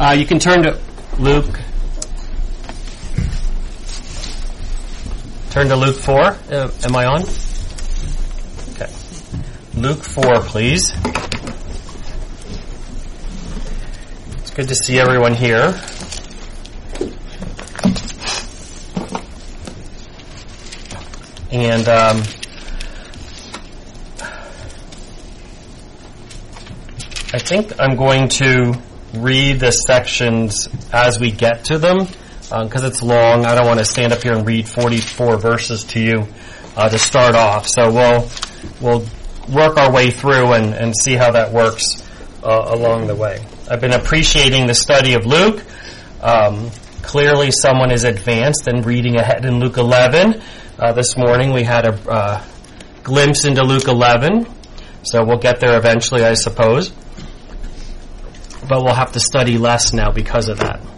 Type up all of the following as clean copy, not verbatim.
You can turn to Luke. Turn to Luke 4. Am I on? Okay. Luke 4, please. It's good to see everyone here. And I think I'm going to read the sections as we get to them, because it's long. I don't want to stand up here and read 44 verses to you to start off. So we'll work our way through and see how that works along the way. I've been appreciating the study of Luke. Clearly someone is advanced and reading ahead in Luke 11. This morning we had a glimpse into Luke 11, so we'll get there eventually, I suppose. But we'll have to study less now because of that.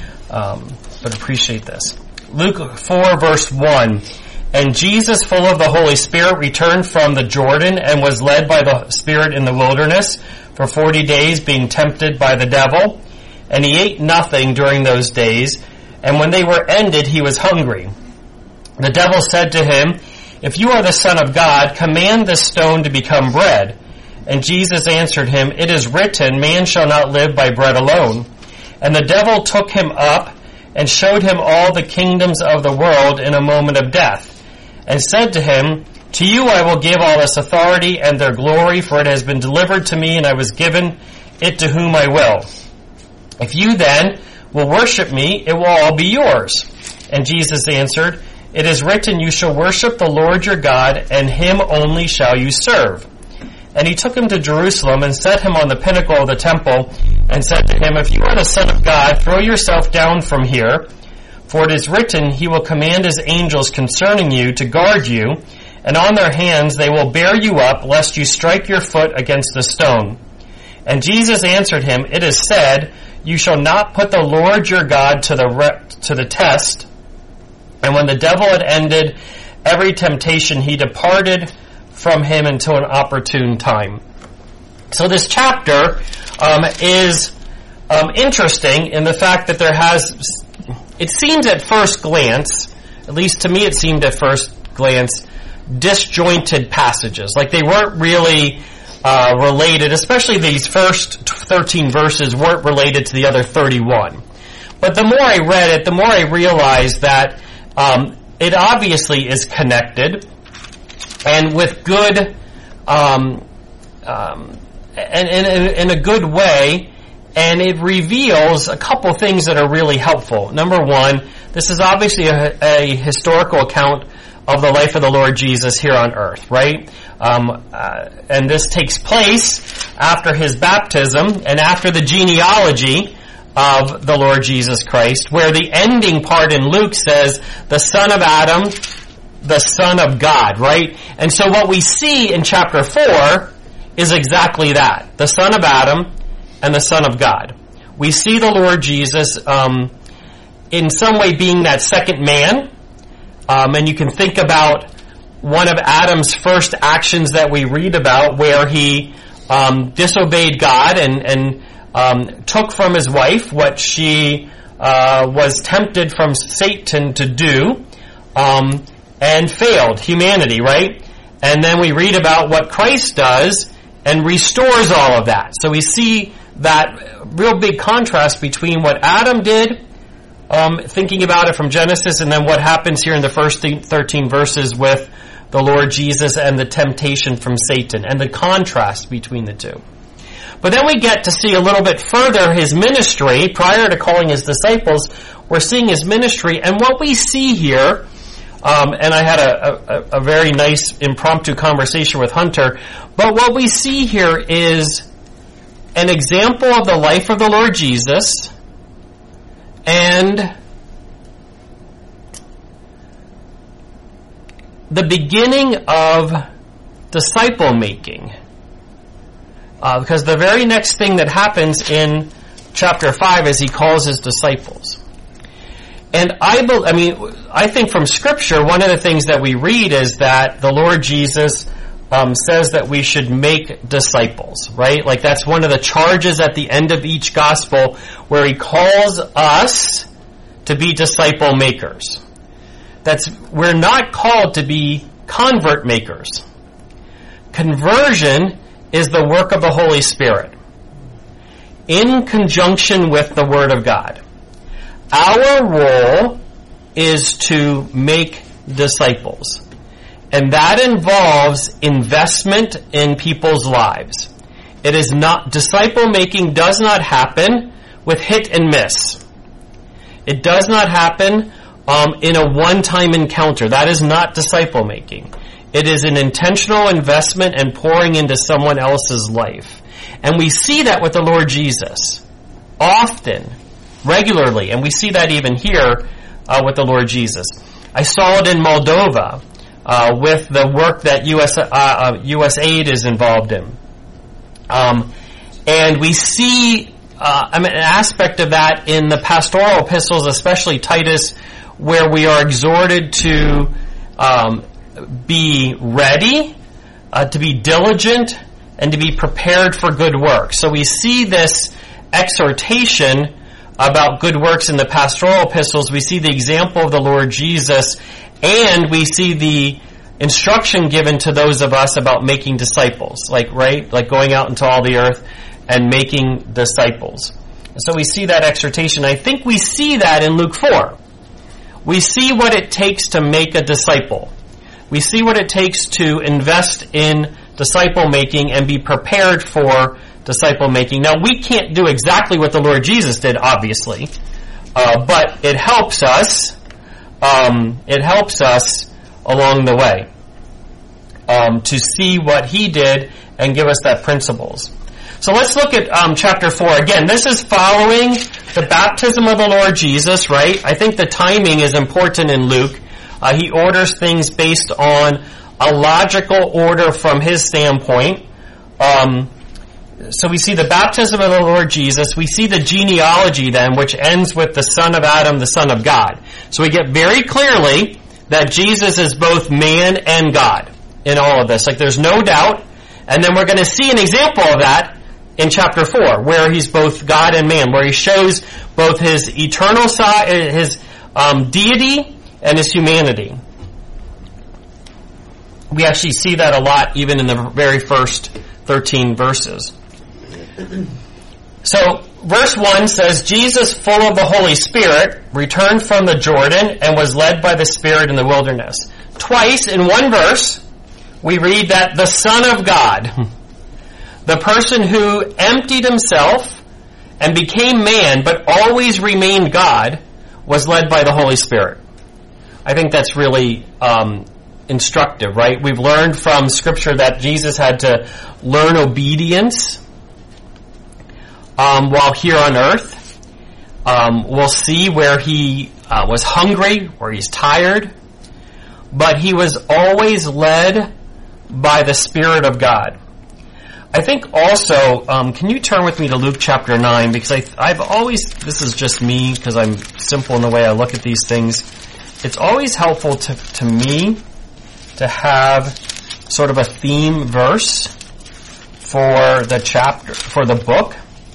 But appreciate this. Luke 4, verse 1. And Jesus, full of the Holy Spirit, returned from the Jordan and was led by the Spirit in the wilderness for 40 days, being tempted by the devil. And he ate nothing during those days, and when they were ended, he was hungry. The devil said to him, If you are the Son of God, command this stone to become bread. And Jesus answered him, It is written, Man shall not live by bread alone. And the devil took him up and showed him all the kingdoms of the world in a moment of death, and said to him, To you I will give all this authority and their glory, for it has been delivered to me, and I was given it to whom I will. If you then will worship me, it will all be yours. And Jesus answered, It is written, You shall worship the Lord your God, and him only shall you serve. And he took him to Jerusalem and set him on the pinnacle of the temple and said to him, If you are the Son of God, throw yourself down from here. For it is written, He will command His angels concerning you to guard you, and on their hands they will bear you up, lest you strike your foot against a stone. And Jesus answered him, It is said, You shall not put the Lord your God to the test. And when the devil had ended every temptation, he departed from him until an opportune time. So this chapter is interesting in the fact that it seems at first glance, at least to me it seemed at first glance, disjointed passages. Like they weren't really related, especially these first 13 verses weren't related to the other 31. But the more I read it, the more I realized that it obviously is connected, and with good, and in a good way, and it reveals a couple things that are really helpful. Number one, this is obviously a historical account of the life of the Lord Jesus here on earth, right? And this takes place after his baptism and after the genealogy of the Lord Jesus Christ, where the ending part in Luke says, the son of Adam, the Son of God, right? And so what we see in chapter 4 is exactly that. The Son of Adam and the Son of God. We see the Lord Jesus in some way being that second man. And you can think about one of Adam's first actions that we read about, where he disobeyed God and took from his wife what she was tempted from Satan to do, and failed humanity, right? And then we read about what Christ does and restores all of that. So we see that real big contrast between what Adam did, thinking about it from Genesis, and then what happens here in the first 13 verses with the Lord Jesus and the temptation from Satan, and the contrast between the two. But then we get to see a little bit further his ministry. Prior to calling his disciples, we're seeing his ministry, and what we see here, and I had a very nice impromptu conversation with Hunter, but what we see here is an example of the life of the Lord Jesus, and the beginning of disciple making. Because the very next thing that happens in chapter 5 is he calls his disciples. And I think from Scripture, one of the things that we read is that the Lord Jesus says that we should make disciples, right? Like that's one of the charges at the end of each gospel where he calls us to be disciple makers. We're not called to be convert makers. Conversion is the work of the Holy Spirit in conjunction with the Word of God. Our role is to make disciples. And that involves investment in people's lives. It is not, disciple making does not happen with hit and miss. It does not happen in a one-time encounter. That is not disciple making. It is an intentional investment and pouring into someone else's life. And we see that with the Lord Jesus. Often, regularly, and we see that even here with the Lord Jesus. I saw it in Moldova. With the work that USAID is involved in. And we see an aspect of that in the pastoral epistles, especially Titus, where we are exhorted to be ready, to be diligent, and to be prepared for good works. So we see this exhortation about good works in the pastoral epistles. We see the example of the Lord Jesus, and we see the instruction given to those of us about making disciples, like going out into all the earth and making disciples. So we see that exhortation. I think we see that in Luke 4. We see what it takes to make a disciple. We see what it takes to invest in disciple making and be prepared for disciple making. Now, we can't do exactly what the Lord Jesus did, obviously, but it helps us. It helps us along the way to see what he did and give us that principles. So let's look at chapter 4. Again, this is following the baptism of the Lord Jesus, right? I think the timing is important in Luke. He orders things based on a logical order from his standpoint. So we see the baptism of the Lord Jesus. We see the genealogy then, which ends with the son of Adam, the son of God. So we get very clearly that Jesus is both man and God in all of this. Like there's no doubt. And then we're going to see an example of that in chapter 4, where he's both God and man, where he shows both his eternal side, his deity, and his humanity. We actually see that a lot even in the very first 13 verses. So, verse 1 says, Jesus, full of the Holy Spirit, returned from the Jordan and was led by the Spirit in the wilderness. Twice in one verse, we read that the Son of God, the person who emptied himself and became man but always remained God, was led by the Holy Spirit. I think that's really instructive, right? We've learned from Scripture that Jesus had to learn obedience while here on earth. We'll see where he was hungry, where he's tired, but he was always led by the Spirit of God. I think also, can you turn with me to Luke chapter 9, because I've always, this is just me, because I'm simple in the way I look at these things, it's always helpful to me to have sort of a theme verse for the chapter, for the book.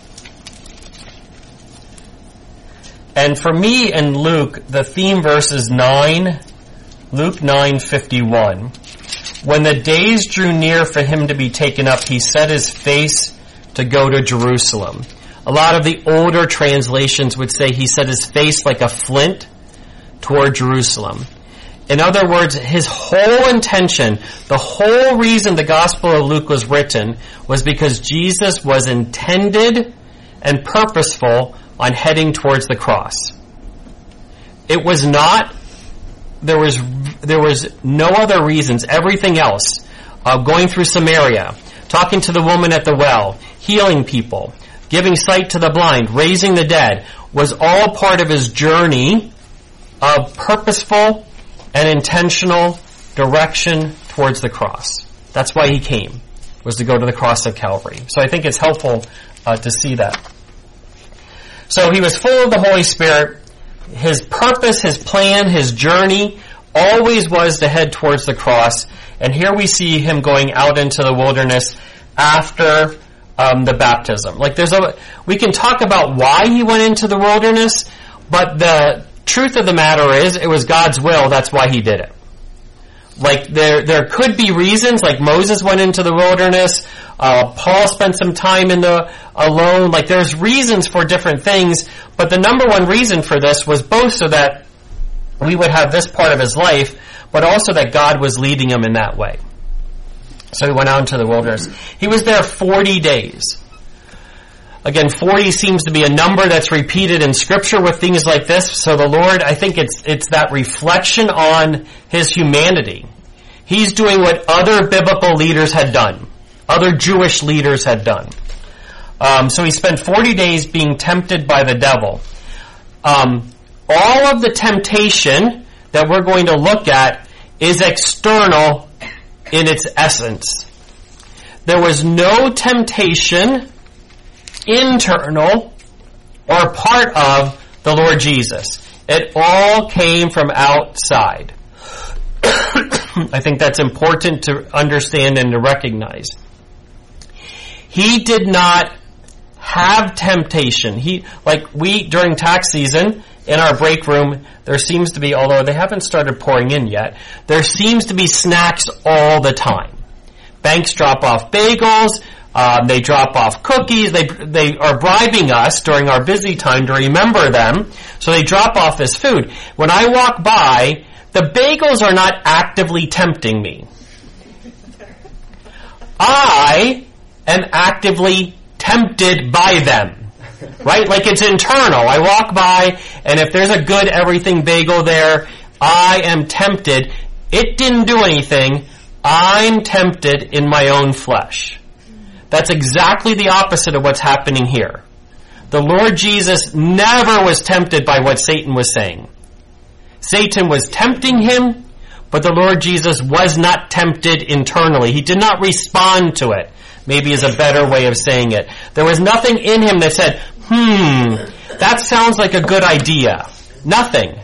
And for me in Luke, the theme verse is Luke 9:51. When the days drew near for him to be taken up, he set his face to go to Jerusalem. A lot of the older translations would say he set his face like a flint toward Jerusalem. In other words, his whole intention, the whole reason the Gospel of Luke was written was because Jesus was intended and purposeful on heading towards the cross. It was not, there was no other reasons. Everything else, going through Samaria, talking to the woman at the well, healing people, giving sight to the blind, raising the dead, was all part of his journey of purposeful and intentional direction towards the cross. That's why he came, was to go to the cross of Calvary. So I think it's helpful to see that. So he was full of the Holy Spirit. His purpose, his plan, his journey always was to head towards the cross. And here we see him going out into the wilderness after the baptism. Like we can talk about why he went into the wilderness, but the truth of the matter is it was God's will. That's why he did it. Like there could be reasons, like Moses went into the wilderness, Paul spent some time alone. Like there's reasons for different things, but the number one reason for this was both so that we would have this part of his life, but also that God was leading him in that way. So he went out into the wilderness. He was there 40 days. Again, 40 seems to be a number that's repeated in Scripture with things like this. So the Lord, I think it's that reflection on his humanity. He's doing what other biblical leaders had done. Other Jewish leaders had done. So he spent 40 days being tempted by the devil. All of the temptation that we're going to look at is external in its essence. There was no temptation internal or part of the Lord Jesus. It all came from outside. I think that's important to understand and to recognize. He did not have temptation. During tax season, in our break room, there seems to be, although they haven't started pouring in yet, there seems to be snacks all the time. Banks drop off bagels, they drop off cookies, they are bribing us during our busy time to remember them, so they drop off as food. When I walk by, the bagels are not actively tempting me. I am actively tempted by them. Right? Like it's internal. I walk by, and if there's a good everything bagel there, I am tempted. It didn't do anything. I'm tempted in my own flesh. That's exactly the opposite of what's happening here. The Lord Jesus never was tempted by what Satan was saying. Satan was tempting him, but the Lord Jesus was not tempted internally. He did not respond to it. Maybe is a better way of saying it. There was nothing in him that said, that sounds like a good idea. Nothing.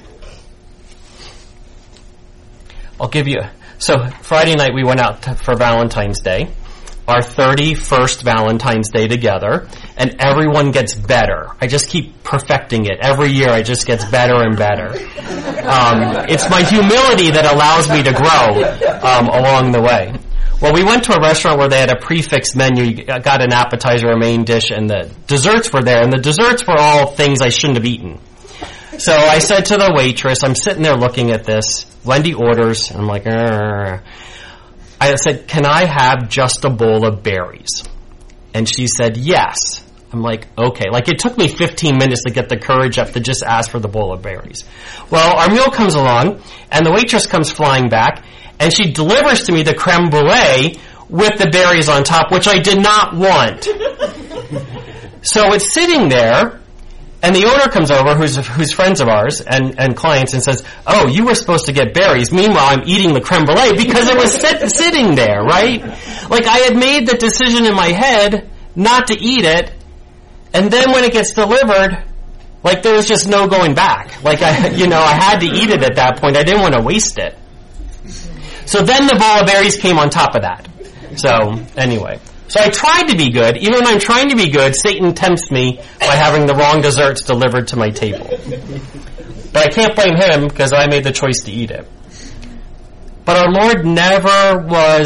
I'll give you... So, Friday night we went out for Valentine's Day. Our 31st Valentine's Day together. And everyone gets better. I just keep perfecting it. Every year it just gets better and better. It's my humility that allows me to grow along the way. Well, we went to a restaurant where they had a prefix menu. You got an appetizer, a main dish, and the desserts were there. And the desserts were all things I shouldn't have eaten. So I said to the waitress, I'm sitting there looking at this. Wendy orders, and I'm like, Arr. I said, can I have just a bowl of berries? And she said, yes. I'm like, okay. Like, it took me 15 minutes to get the courage up to just ask for the bowl of berries. Well, our meal comes along, and the waitress comes flying back, and she delivers to me the creme brulee with the berries on top, which I did not want. So it's sitting there, and the owner comes over, who's friends of ours and clients, and says, oh, you were supposed to get berries. Meanwhile, I'm eating the creme brulee because it was sitting there, right? Like, I had made the decision in my head not to eat it, and then when it gets delivered, like, there was just no going back. Like, I had to eat it at that point. I didn't want to waste it. So then the bowl of berries came on top of that. So, anyway. So I tried to be good. Even when I'm trying to be good, Satan tempts me by having the wrong desserts delivered to my table. But I can't blame him because I made the choice to eat it. But our Lord never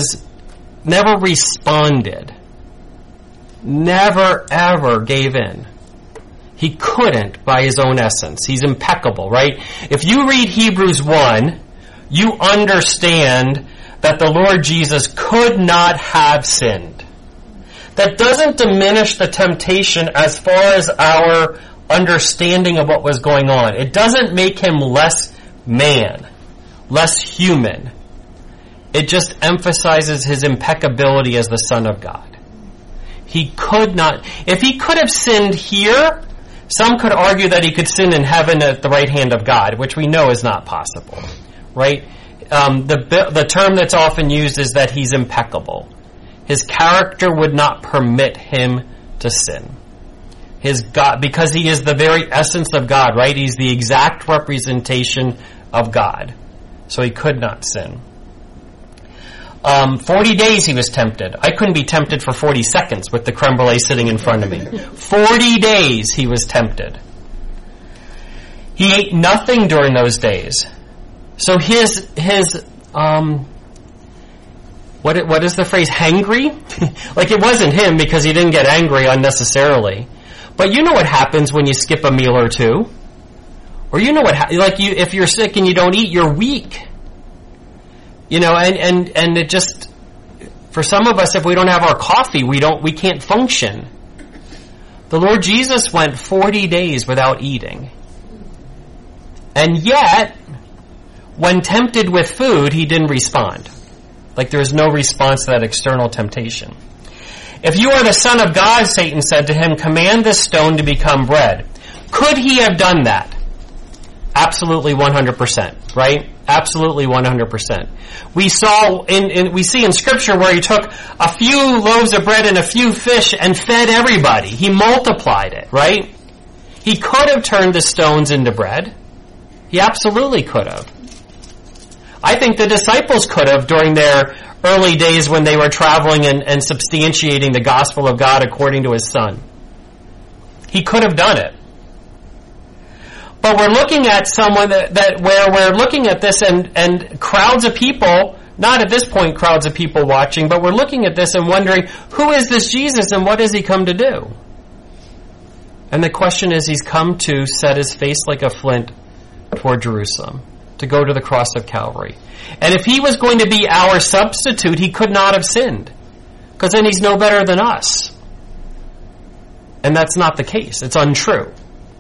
responded. Never, ever gave in. He couldn't by his own essence. He's impeccable, right? If you read Hebrews 1, you understand that the Lord Jesus could not have sinned. That doesn't diminish the temptation as far as our understanding of what was going on. It doesn't make him less man, less human. It just emphasizes his impeccability as the Son of God. He could not, if he could have sinned here, some could argue that he could sin in heaven at the right hand of God, which we know is not possible, right? The term that's often used is that he's impeccable. His character would not permit him to sin. His God, because he is the very essence of God, right? He's the exact representation of God. So he could not sin. 40 days he was tempted. I couldn't be tempted for 40 seconds with the creme brulee sitting in front of me. 40 days he was tempted. He ate nothing during those days. So his what is the phrase, hangry? Like, it wasn't him because he didn't get angry unnecessarily. But you know what happens when you skip a meal or two. Or you know what, if you're sick and you don't eat, you're weak. You know, and it just, for some of us, if we don't have our coffee, we can't function. The Lord Jesus went 40 days without eating. And yet, when tempted with food, he didn't respond. Like, there was no response to that external temptation. If you are the Son of God, Satan said to him, command this stone to become bread. Could he have done that? Absolutely 100%, right? Absolutely 100%. We see in Scripture where he took a few loaves of bread and a few fish and fed everybody. He multiplied it, right? He could have turned the stones into bread. He absolutely could have. I think the disciples could have during their early days when they were traveling and substantiating the gospel of God according to his Son. He could have done it. But we're looking at someone where we're looking at this and crowds of people, not at this point crowds of people watching, but we're looking at this and wondering, who is this Jesus and what has he come to do? And the question is, he's come to set his face like a flint toward Jerusalem, to go to the cross of Calvary. And if he was going to be our substitute, he could not have sinned, because then he's no better than us. And that's not the case. It's untrue.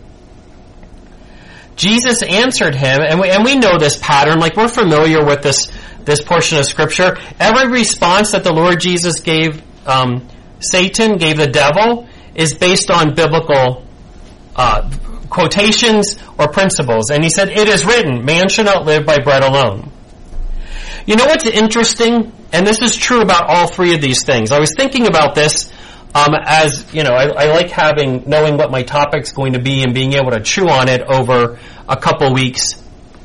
Jesus answered him, and we know this pattern, like we're familiar with this portion of Scripture. Every response that the Lord Jesus gave Satan, gave the devil, is based on biblical quotations or principles. And he said, it is written, man shall not live by bread alone. You know what's interesting? And this is true about all three of these things. I was thinking about this as, you know, I like knowing what my topic's going to be and being able to chew on it over a couple weeks.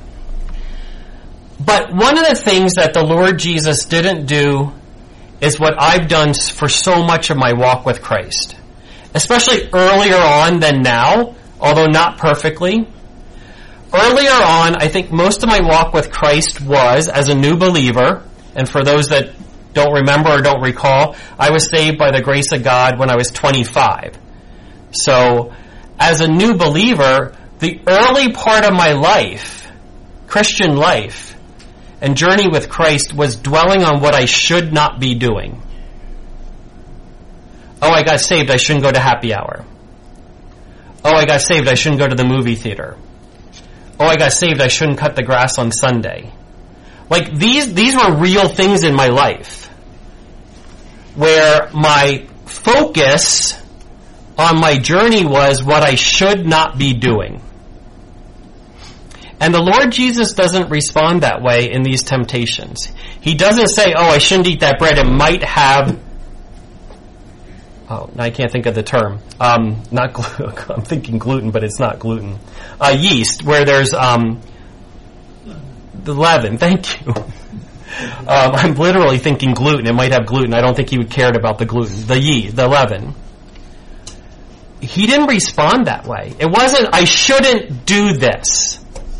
But one of the things that the Lord Jesus didn't do is what I've done for so much of my walk with Christ. Especially earlier on than now, although not perfectly. Earlier on, I think most of my walk with Christ was as a new believer, and for those that don't remember or don't recall, I was saved by the grace of God when I was 25. So, as a new believer, the early part of my life, Christian life, and journey with Christ was dwelling on what I should not be doing. Oh, I got saved, I shouldn't go to happy hour. Oh, I got saved, I shouldn't go to the movie theater. Oh, I got saved, I shouldn't cut the grass on Sunday. Like, these were real things in my life where my focus on my journey was what I should not be doing. And the Lord Jesus doesn't respond that way in these temptations. He doesn't say, oh, I shouldn't eat that bread. It might have... Oh, I can't think of the term. I'm thinking gluten, but it's not gluten. Yeast, where there's the leaven. Thank you. I'm literally thinking gluten. It might have gluten. I don't think he would cared about the gluten. The yeast, the leaven. He didn't respond that way. It wasn't, I shouldn't do this.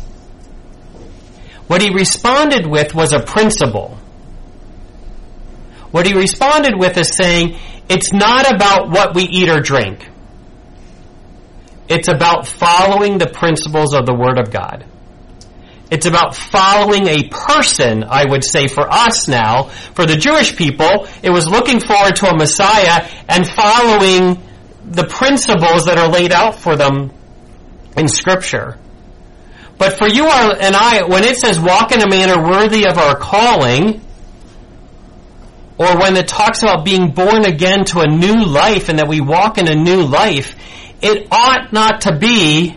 What he responded with was a principle. What he responded with is saying, it's not about what we eat or drink. It's about following the principles of the Word of God. It's about following a person, I would say, for us now. For the Jewish people, it was looking forward to a Messiah and following the principles that are laid out for them in Scripture. But for you and I, when it says walk in a manner worthy of our calling, or when it talks about being born again to a new life and that we walk in a new life, it ought not to be,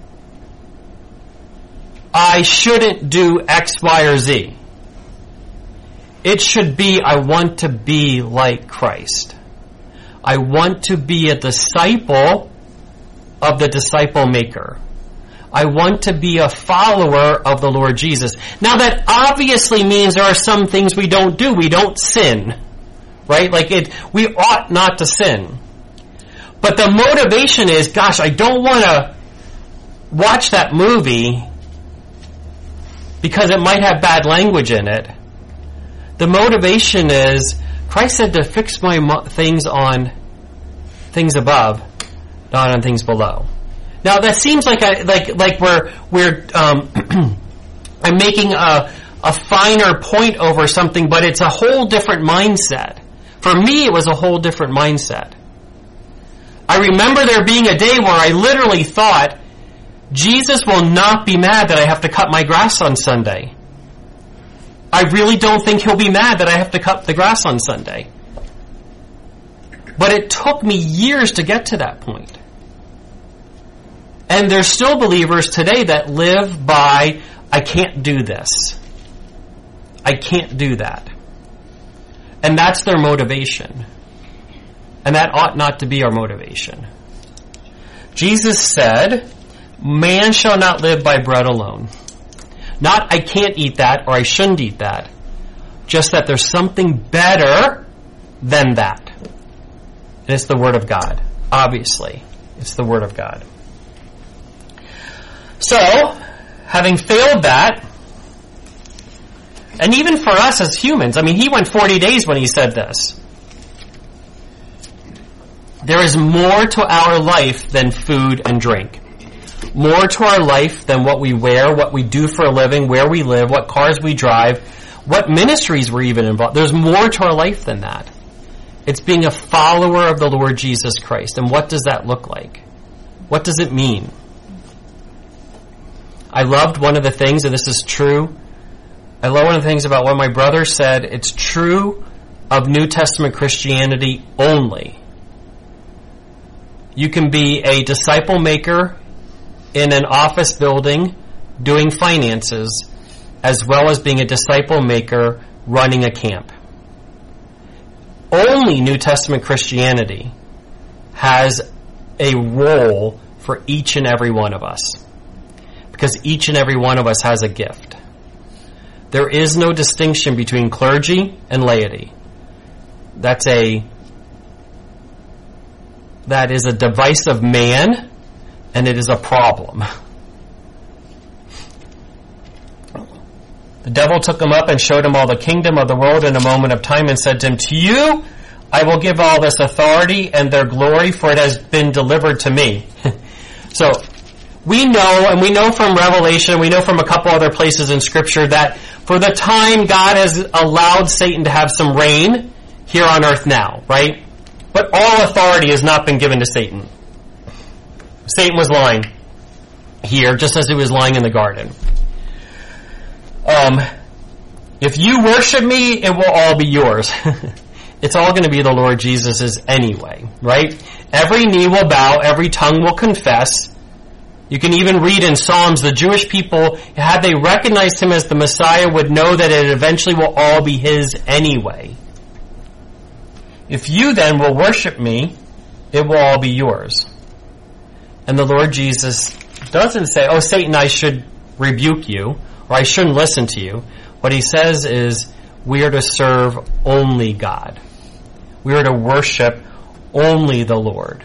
I shouldn't do X, Y, or Z. It should be, I want to be like Christ. I want to be a disciple of the disciple maker. I want to be a follower of the Lord Jesus. Now that obviously means there are some things we don't do. We don't sin. Right? We ought not to sin. But the motivation is, gosh, I don't want to watch that movie because it might have bad language in it. The motivation is, Christ said to fix my things on things above, not on things below. Now that seems like we're I'm making a finer point over something, but it's a whole different mindset. For me, it was a whole different mindset. I remember there being a day where I literally thought, Jesus will not be mad that I have to cut my grass on Sunday. I really don't think he'll be mad that I have to cut the grass on Sunday. But it took me years to get to that point. And there's still believers today that live by, I can't do this. I can't do that. And that's their motivation. And that ought not to be our motivation. Jesus said, man shall not live by bread alone. Not I can't eat that or I shouldn't eat that. Just that there's something better than that. And it's the Word of God. Obviously. It's the Word of God. So, having failed that, and even for us as humans, I mean, he went 40 days when he said this. There is more to our life than food and drink. More to our life than what we wear, what we do for a living, where we live, what cars we drive, what ministries we're even involved. There's more to our life than that. It's being a follower of the Lord Jesus Christ. And what does that look like? What does it mean? I loved one of the things, and this is true, I love one of the things about what my brother said. It's true of New Testament Christianity only. You can be a disciple maker in an office building doing finances, as well as being a disciple maker running a camp. Only New Testament Christianity has a role for each and every one of us, because each and every one of us has a gift. There is no distinction between clergy and laity. That is a device of man, and it is a problem. The devil took him up and showed him all the kingdom of the world in a moment of time and said to him, to you I will give all this authority and their glory, for it has been delivered to me. So, we know, and we know from Revelation, we know from a couple other places in Scripture, that for the time God has allowed Satan to have some reign here on earth now, right? But all authority has not been given to Satan. Satan was lying here, just as he was lying in the garden. If you worship me, it will all be yours. It's all going to be the Lord Jesus's anyway, right? Every knee will bow, every tongue will confess. You can even read in Psalms, the Jewish people, had they recognized him as the Messiah, would know that it eventually will all be his anyway. If you then will worship me, it will all be yours. And the Lord Jesus doesn't say, oh, Satan, I should rebuke you, or I shouldn't listen to you. What he says is, we are to serve only God. We are to worship only the Lord.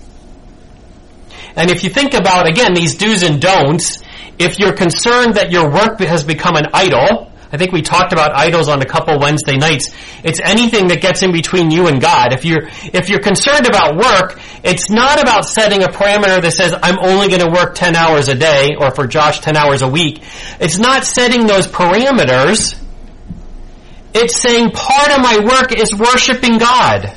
And if you think about, again, these do's and don'ts, if you're concerned that your work has become an idol, I think we talked about idols on a couple Wednesday nights, it's anything that gets in between you and God. If you're concerned about work, it's not about setting a parameter that says, I'm only going to work 10 hours a day, or for Josh, 10 hours a week. It's not setting those parameters. It's saying part of my work is worshiping God.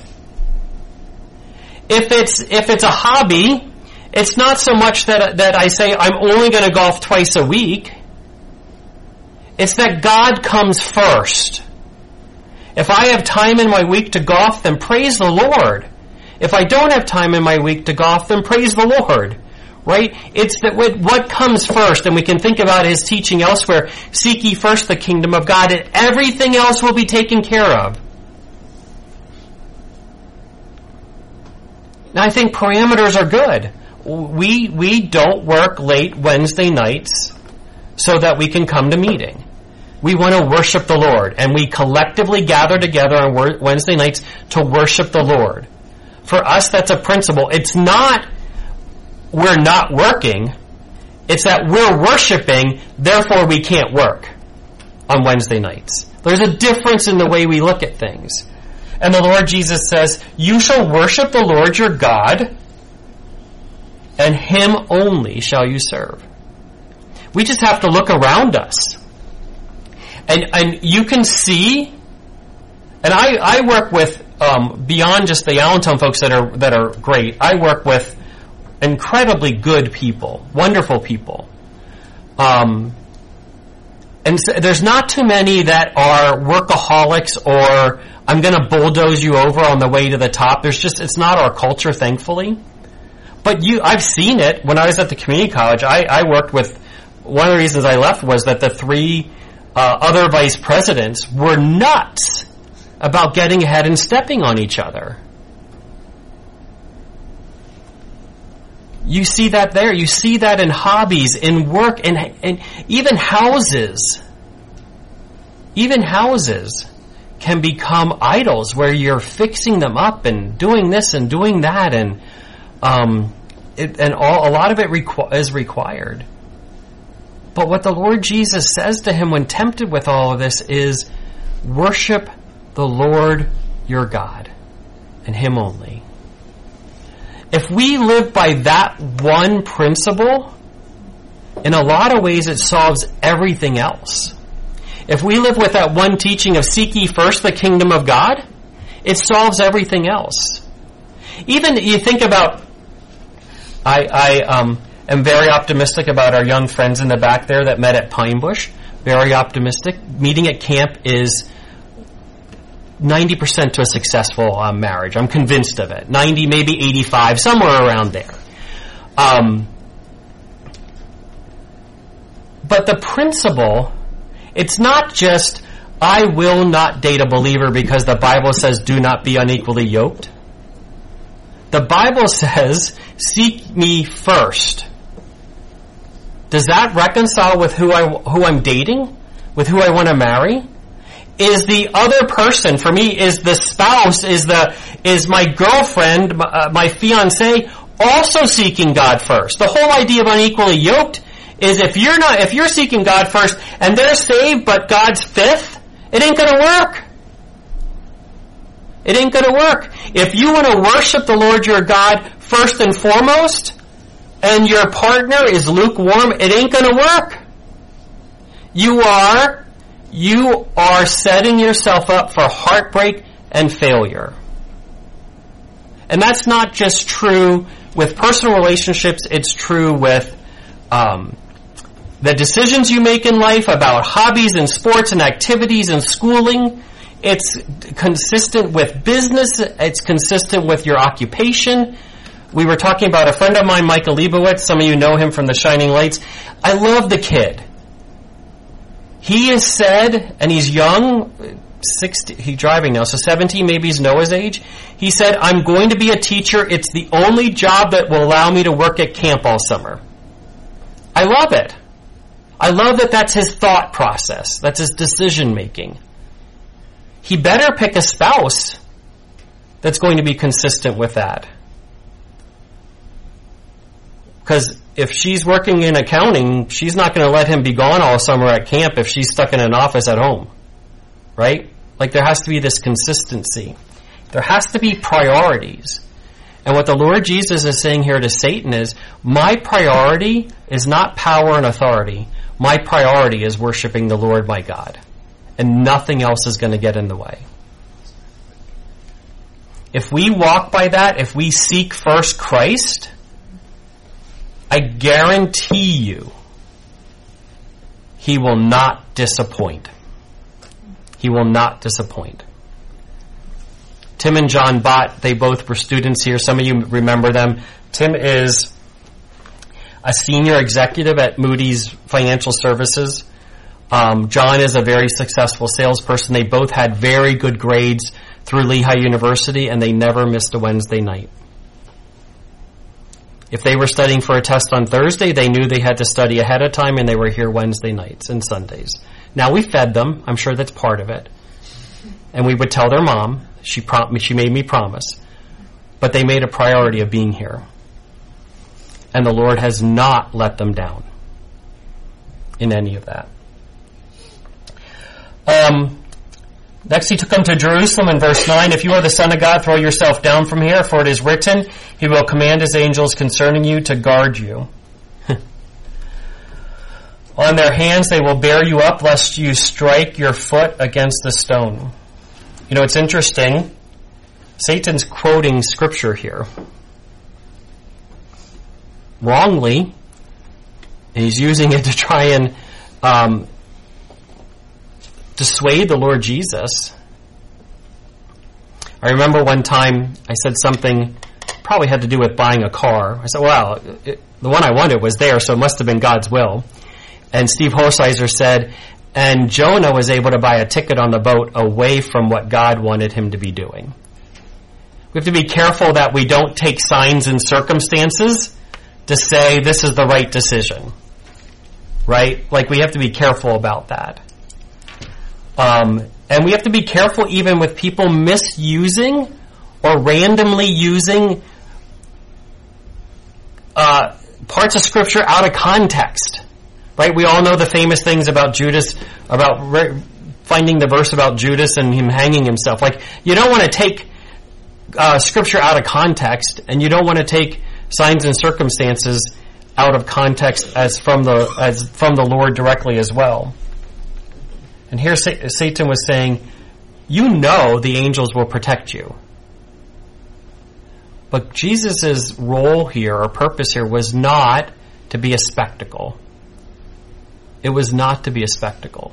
If it's a hobby, it's not so much that I say I'm only going to golf twice a week. It's that God comes first. If I have time in my week to golf, then praise the Lord. If I don't have time in my week to golf, then praise the Lord. Right? It's that what comes first, and we can think about his teaching elsewhere, seek ye first the kingdom of God, and everything else will be taken care of. Now I think parameters are good. we don't work late Wednesday nights so that we can come to meeting. We want to worship the Lord, and we collectively gather together on Wednesday nights to worship the Lord. For us, that's a principle. It's not we're not working. It's that we're worshiping, therefore we can't work on Wednesday nights. There's a difference in the way we look at things. And the Lord Jesus says, you shall worship the Lord your God, and Him only shall you serve. We just have to look around us. And you can see, and I work with, beyond just the Allentown folks that are great, I work with incredibly good people, wonderful people. And so there's not too many that are workaholics or I'm going to bulldoze you over on the way to the top. It's not our culture, thankfully. But I've seen it. When I was at the community college, I worked with, one of the reasons I left was that the three other vice presidents were nuts about getting ahead and stepping on each other. You see that there. You see that in hobbies, in work, and even houses. Even houses can become idols where you're fixing them up and doing this and doing that, and a lot of it is required. But what the Lord Jesus says to him when tempted with all of this is, worship the Lord your God, and Him only. If we live by that one principle, in a lot of ways it solves everything else. If we live with that one teaching of seek ye first the kingdom of God, it solves everything else. Even you think about, I am very optimistic about our young friends in the back there that met at Pine Bush. Very optimistic. Meeting at camp is 90% to a successful marriage. I'm convinced of it. 90, maybe 85, somewhere around there. But the principle, it's not just, I will not date a believer because the Bible says do not be unequally yoked. The Bible says, seek me first. Does that reconcile with who I'm dating? With who I want to marry? Is the other person, for me, is the spouse, is my girlfriend, my fiancé, also seeking God first? The whole idea of unequally yoked is if you're seeking God first and they're saved but God's fifth, it ain't gonna work. It ain't gonna work. If you want to worship the Lord your God first and foremost, and your partner is lukewarm, it ain't gonna work. You are setting yourself up for heartbreak and failure. And that's not just true with personal relationships, it's true with the decisions you make in life about hobbies and sports and activities and schooling. It's consistent with business. It's consistent with your occupation. We were talking about a friend of mine, Michael Leibowitz. Some of you know him from the Shining Lights. I love the kid. He has said, and he's young, 60, he's driving now, so 17, maybe he's Noah's age. He said, I'm going to be a teacher. It's the only job that will allow me to work at camp all summer. I love it. I love that that's his thought process. That's his decision making. He better pick a spouse that's going to be consistent with that. Because if she's working in accounting, she's not going to let him be gone all summer at camp if she's stuck in an office at home. Right? Like there has to be this consistency. There has to be priorities. And what the Lord Jesus is saying here to Satan is, my priority is not power and authority. My priority is worshiping the Lord my God. And nothing else is going to get in the way. If we walk by that, if we seek first Christ, I guarantee you, He will not disappoint. He will not disappoint. Tim and John Bott, they both were students here. Some of you remember them. Tim is a senior executive at Moody's Financial Services. John is a very successful salesperson. They both had very good grades through Lehigh University, and they never missed a Wednesday night. If they were studying for a test on Thursday, they knew they had to study ahead of time, and they were here Wednesday nights and Sundays. Now, we fed them. I'm sure that's part of it. And we would tell their mom. She made me promise. But they made a priority of being here. And the Lord has not let them down in any of that. Next, he took them to Jerusalem in verse 9. If you are the Son of God, throw yourself down from here, for it is written, he will command his angels concerning you to guard you. On their hands they will bear you up, lest you strike your foot against the stone. You know, it's interesting. Satan's quoting Scripture here. Wrongly. And he's using it to try and dissuade the Lord Jesus. I remember one time I said something, probably had to do with buying a car. I said, well, the one I wanted was there, so it must have been God's will. And Steve Holsizer said, and Jonah was able to buy a ticket on the boat away from what God wanted him to be doing. We have to be careful that we don't take signs and circumstances to say this is the right decision. Right? Like, we have to be careful about that. And we have to be careful even with people misusing or randomly using parts of Scripture out of context. Right? We all know the famous things about Judas, about finding the verse about Judas and him hanging himself. Like, you don't want to take Scripture out of context, and you don't want to take signs and circumstances out of context as from the Lord directly as well. And here Satan was saying, you know the angels will protect you. But Jesus' role here, or purpose here, was not to be a spectacle. It was not to be a spectacle.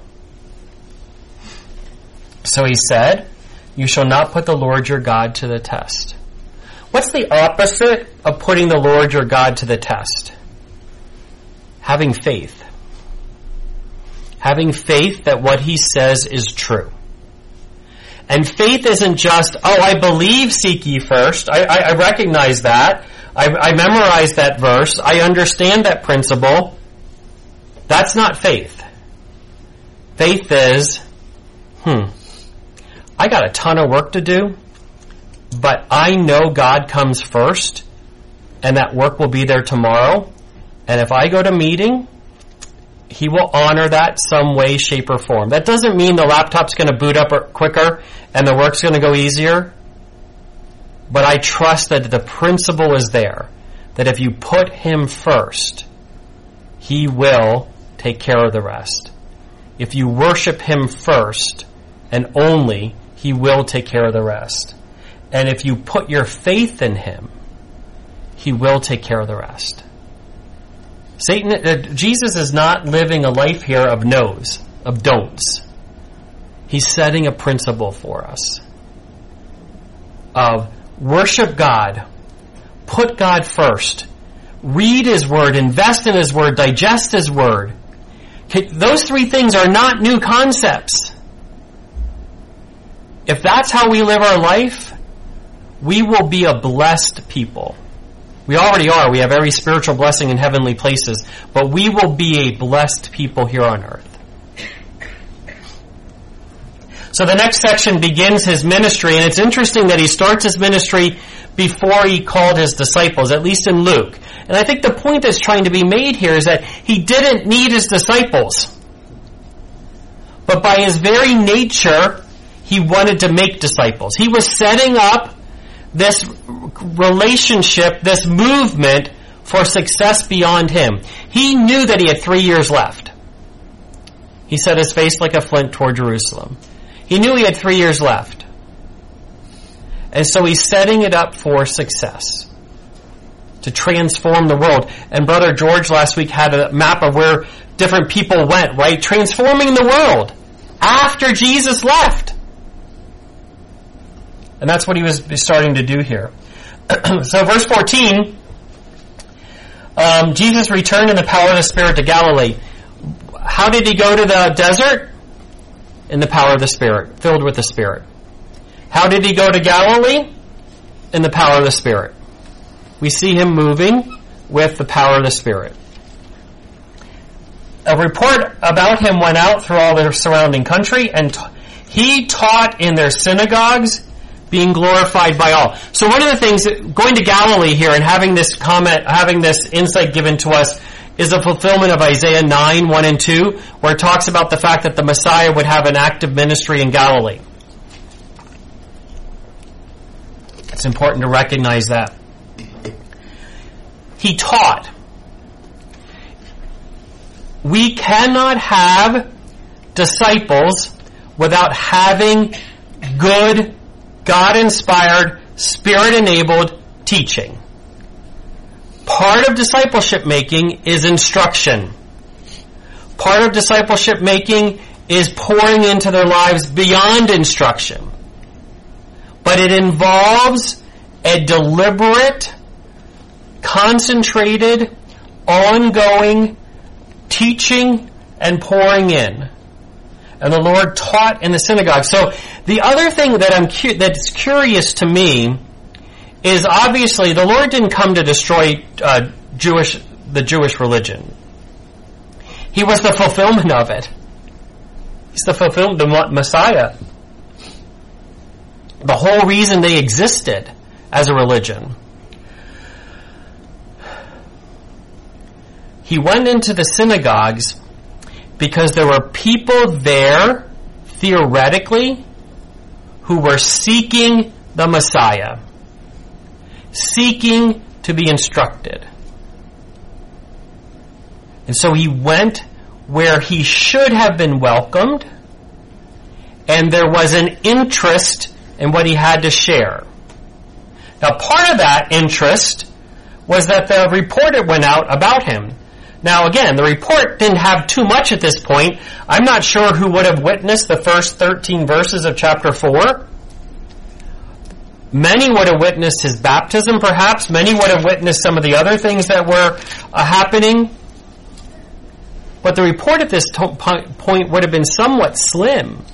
So he said, you shall not put the Lord your God to the test. What's the opposite of putting the Lord your God to the test? Having faith. Having faith that what he says is true. And faith isn't just, I believe, seek ye first. I recognize that. I memorized that verse. I understand that principle. That's not faith. Faith is, I got a ton of work to do, but I know God comes first, and that work will be there tomorrow. And if I go to meeting, he will honor that some way, shape, or form. That doesn't mean the laptop's going to boot up quicker and the work's going to go easier. But I trust that the principle is there, that if you put him first, he will take care of the rest. If you worship him first and only, he will take care of the rest. And if you put your faith in him, he will take care of the rest. Jesus is not living a life here of no's, of don'ts. He's setting a principle for us of worship God, put God first, read his word, invest in his word, digest his word. Those three things are not new concepts. If that's how we live our life, we will be a blessed people. We already are. We have every spiritual blessing in heavenly places. But we will be a blessed people here on earth. So the next section begins his ministry. And it's interesting that he starts his ministry before he called his disciples, at least in Luke. And I think the point that's trying to be made here is that he didn't need his disciples. But by his very nature, he wanted to make disciples. He was setting up this relationship, this movement for success beyond him. He knew that he had 3 years left. He set his face like a flint toward Jerusalem. He knew he had 3 years left. And so he's setting it up for success, to transform the world. And Brother George last week had a map of where different people went, right? Transforming the world after Jesus left. And that's what he was starting to do here. So verse 14, Jesus returned in the power of the Spirit to Galilee. How did he go to the desert? In the power of the Spirit, filled with the Spirit. How did he go to Galilee? In the power of the Spirit. We see him moving with the power of the Spirit. A report about him went out through all the surrounding country, and he taught in their synagogues, being glorified by all. So one of the things, going to Galilee here and having this comment, having this insight given to us, is a fulfillment of Isaiah 9, 1 and 2, where it talks about the fact that the Messiah would have an active ministry in Galilee. It's important to recognize that. He taught. We cannot have disciples without having good, God-inspired, Spirit-enabled teaching. Part of discipleship making is instruction. Part of discipleship making is pouring into their lives beyond instruction. But it involves a deliberate, concentrated, ongoing teaching and pouring in. And the Lord taught in the synagogue. So the other thing that that's curious to me is obviously the Lord didn't come to destroy the Jewish religion. He was the fulfillment of it. He's the Messiah. The whole reason they existed as a religion. He went into the synagogues because there were people there, theoretically, who were seeking the Messiah, seeking to be instructed. And so he went where he should have been welcomed, and there was an interest in what he had to share. Now, part of that interest was that the report that went out about him. Now, again, the report didn't have too much at this point. I'm not sure who would have witnessed the first 13 verses of chapter 4. Many would have witnessed his baptism, perhaps. Many would have witnessed some of the other things that were happening. But the report at this point would have been somewhat slim.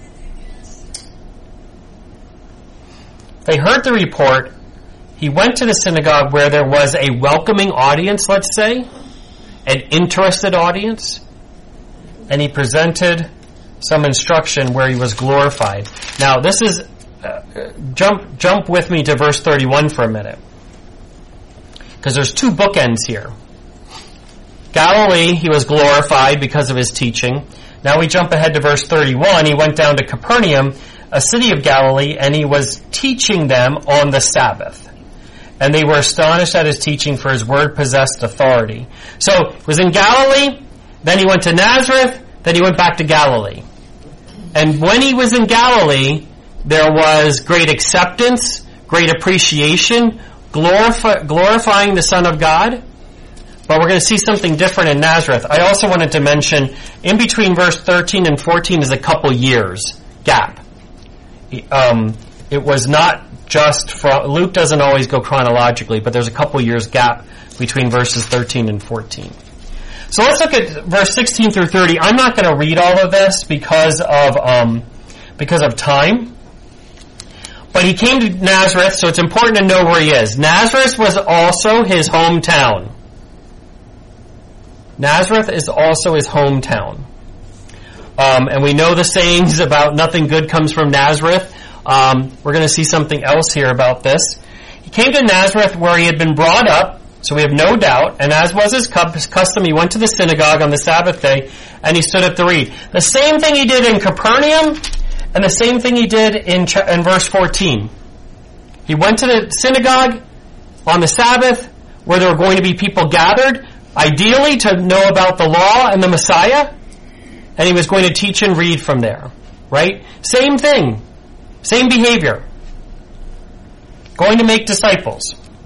They heard the report. He went to the synagogue where there was a welcoming audience, let's say, an interested audience, and he presented some instruction where he was glorified. Now, this is jump with me to verse 31 for a minute, because there's two bookends here. Galilee, he was glorified because of his teaching. Now we jump ahead to verse 31. He went down to Capernaum, a city of Galilee, and he was teaching them on the Sabbath. And they were astonished at his teaching, for his word possessed authority. So, he was in Galilee, then he went to Nazareth, then he went back to Galilee. And when he was in Galilee, there was great acceptance, great appreciation, glorifying the Son of God. But we're going to see something different in Nazareth. I also wanted to mention, in between verse 13 and 14 is a couple years gap. It was not just from, Luke doesn't always go chronologically, but there's a couple years gap between verses 13 and 14. So let's look at verse 16 through 30. I'm not going to read all of this because of time. But he came to Nazareth, so it's important to know where he is. Nazareth was also his hometown. Nazareth is also his hometown. And we know the sayings about nothing good comes from Nazareth. We're going to see something else here about this. He came to Nazareth where he had been brought up, so we have no doubt, and as was his custom, he went to the synagogue on the Sabbath day, and he stood up to read. The same thing he did in Capernaum, and the same thing he did in verse 14. He went to the synagogue on the Sabbath, where there were going to be people gathered, ideally to know about the law and the Messiah, and he was going to teach and read from there. Right? Same thing. Same behavior. Going to make disciples.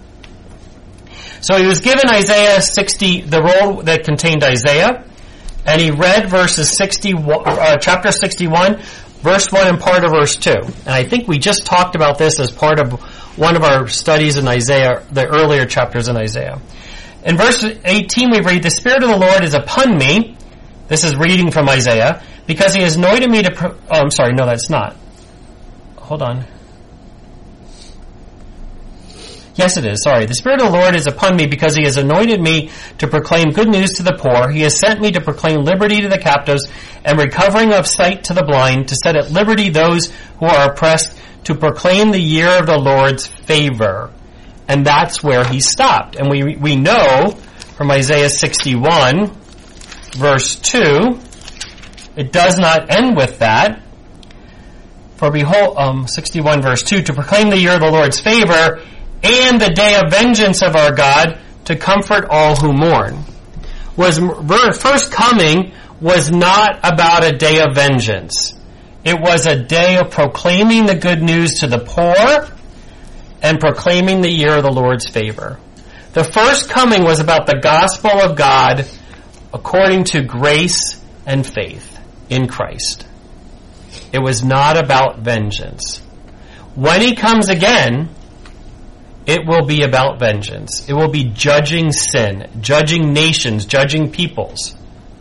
So he was given Isaiah 60, the roll that contained Isaiah, and he read chapter 61, verse 1 and part of verse 2. And I think we just talked about this as part of one of our studies in Isaiah, the earlier chapters in Isaiah. In verse 18 we read, "The Spirit of the Lord is upon me." This is reading from Isaiah. "Because he has anointed me to..." Oh, I'm sorry. No, that's not. Hold on. Yes, it is. Sorry. The Spirit of the Lord is upon me because he has anointed me to proclaim good news to the poor. He has sent me to proclaim liberty to the captives and recovering of sight to the blind, to set at liberty those who are oppressed, to proclaim the year of the Lord's favor. And that's where he stopped. And we know from Isaiah 61, verse 2, it does not end with that. For behold, 61 verse 2, to proclaim the year of the Lord's favor and the day of vengeance of our God, to comfort all who mourn. First coming was not about a day of vengeance. It was a day of proclaiming the good news to the poor and proclaiming the year of the Lord's favor. The first coming was about the gospel of God according to grace and faith in Christ. It was not about vengeance. When he comes again, it will be about vengeance. It will be judging sin, judging nations, judging peoples.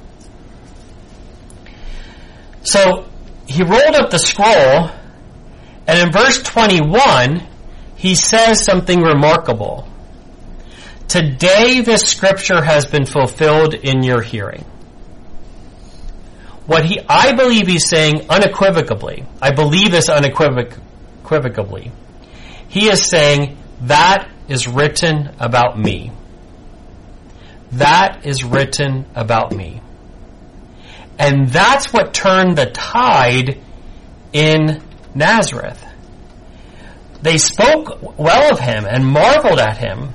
So, he rolled up the scroll, and in verse 21, he says something remarkable. Today this scripture has been fulfilled in your hearing. I believe he's saying unequivocally, I believe this unequivocally, he is saying, that is written about me. That is written about me. And that's what turned the tide in Nazareth. They spoke well of him and marveled at him.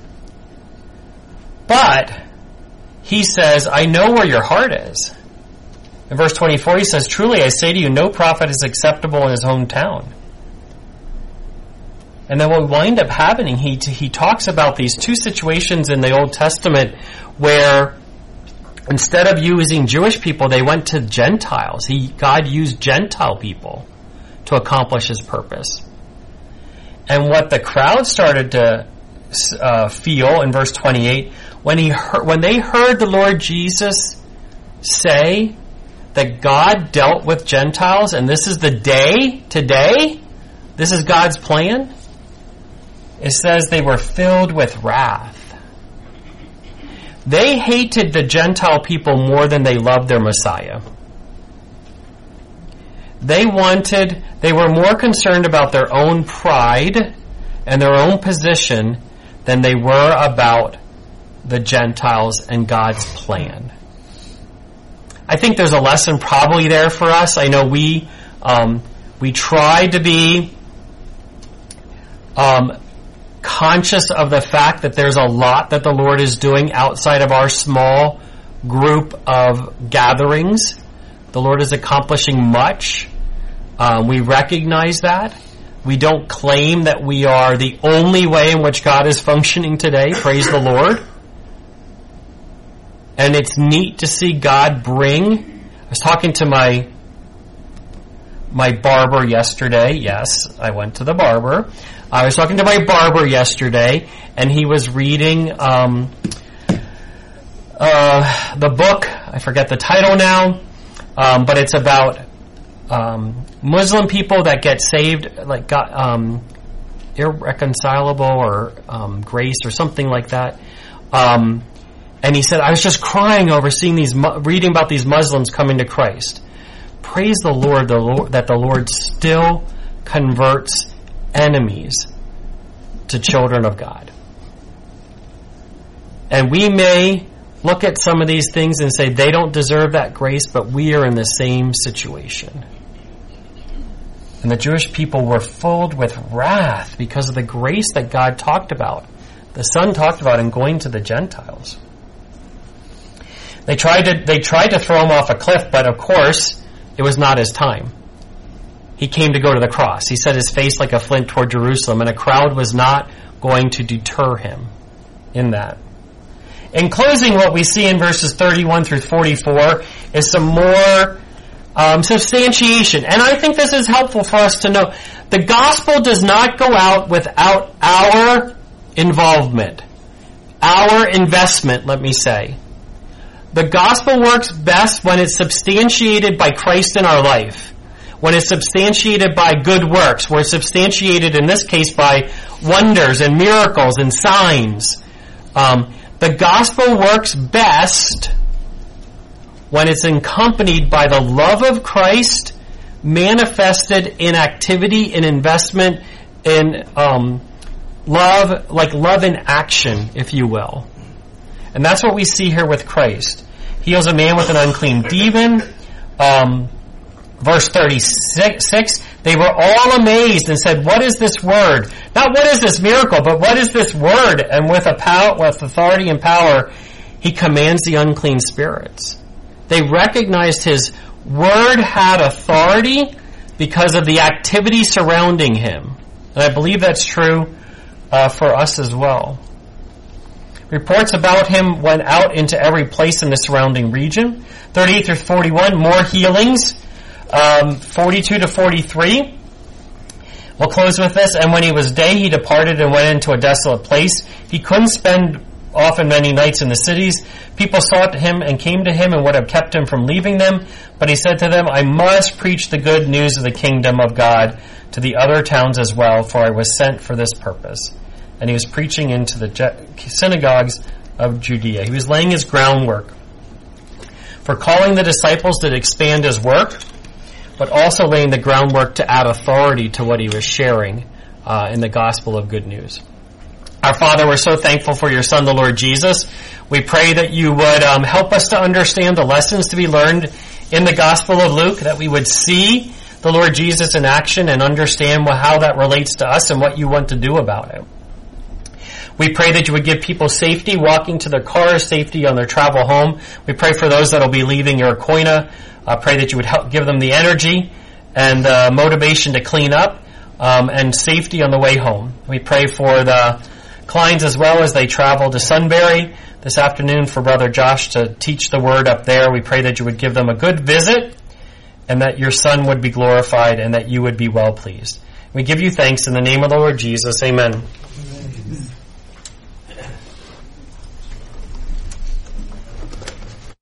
But he says, I know where your heart is. In verse 24 he says, truly I say to you, no prophet is acceptable in his hometown. And then what we wind up happening, he talks about these two situations in the Old Testament where instead of using Jewish people, they went to Gentiles. God used Gentile people to accomplish his purpose. And what the crowd started to feel in verse 28, when they heard the Lord Jesus say that God dealt with Gentiles, and this is the day, today, this is God's plan, it says they were filled with wrath. They hated the Gentile people more than they loved their Messiah. They were more concerned about their own pride and their own position than they were about the Gentiles and God's plan. I think there's a lesson probably there for us. I know we try to be conscious of the fact that there's a lot that the Lord is doing outside of our small group of gatherings. The Lord is accomplishing much. We recognize that. We don't claim that we are the only way in which God is functioning today. Praise the Lord. And it's neat to see God bring. I was talking to my barber yesterday. Yes, I went to the barber. I was talking to my barber yesterday, and he was reading the book. I forget the title now, but it's about Muslim people that get saved, like irreconcilable or grace or something like that. And he said, I was just crying over seeing reading about these Muslims coming to Christ. Praise the Lord, that the Lord still converts enemies to children of God. And we may look at some of these things and say they don't deserve that grace, but we are in the same situation. And the Jewish people were filled with wrath because of the grace that God talked about, the Son talked about in going to the Gentiles. They tried to throw him off a cliff, but of course, it was not his time. He came to go to the cross. He set his face like a flint toward Jerusalem, and a crowd was not going to deter him in that. In closing, what we see in verses 31 through 44 is some more substantiation. And I think this is helpful for us to know. The gospel does not go out without our involvement, our investment, let me say. The gospel works best when it's substantiated by Christ in our life. when it's substantiated by good works, where it's substantiated in this case by wonders and miracles and signs. The gospel works best when it's accompanied by the love of Christ manifested in activity and investment in love, like love in action, if you will. And that's what we see here with Christ. Heals a man with an unclean demon. Verse 36, they were all amazed and said, what is this word? Not what is this miracle, but what is this word? And with authority and power, he commands the unclean spirits. They recognized his word had authority because of the activity surrounding him. And I believe that's true for us as well. Reports about him went out into every place in the surrounding region. 38 through 41, more healings. 42 to 43. We'll close with this. And when he was day, he departed and went into a desolate place. He couldn't spend often many nights in the cities. People sought him and came to him and would have kept him from leaving them. But he said to them, I must preach the good news of the kingdom of God to the other towns as well, for I was sent for this purpose. And he was preaching into the synagogues of Judea. He was laying his groundwork for calling the disciples to expand his work, but also laying the groundwork to add authority to what he was sharing in the gospel of good news. Our Father, we're so thankful for your Son, the Lord Jesus. We pray that you would help us to understand the lessons to be learned in the Gospel of Luke, that we would see the Lord Jesus in action and understand how that relates to us and what you want to do about it. We pray that you would give people safety walking to their cars, safety on their travel home. We pray for those that will be leaving your Koina. Pray that you would help give them the energy and the motivation to clean up and safety on the way home. We pray for the Kleins as well as they travel to Sunbury this afternoon for Brother Josh to teach the word up there. We pray that you would give them a good visit and that your Son would be glorified and that you would be well pleased. We give you thanks in the name of the Lord Jesus. Amen.